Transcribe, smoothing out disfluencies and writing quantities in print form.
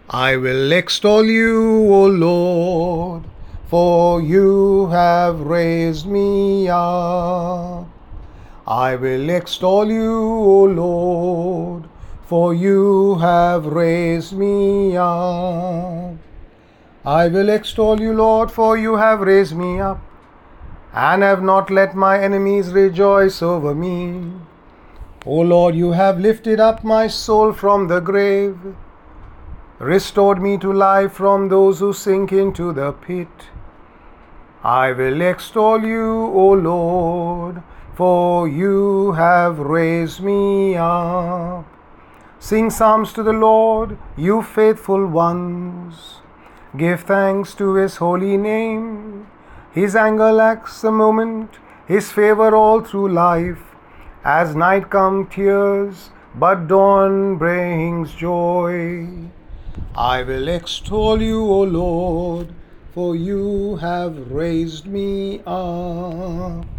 I will extol you, O Lord, for you have raised me up. I will extol you, O Lord, for you have raised me up. I will extol you, Lord, for you have raised me up, and have not let my enemies rejoice over me. O Lord, you have lifted up my soul from the grave, restored me to life from those who sink into the pit. I will extol you, O Lord, for you have raised me up. Sing psalms to the Lord, you faithful ones. Give thanks to his holy name. His anger lacks a moment, his favor all through life. As night comes tears, but dawn brings joy. I will extol you, O Lord, for you have raised me up.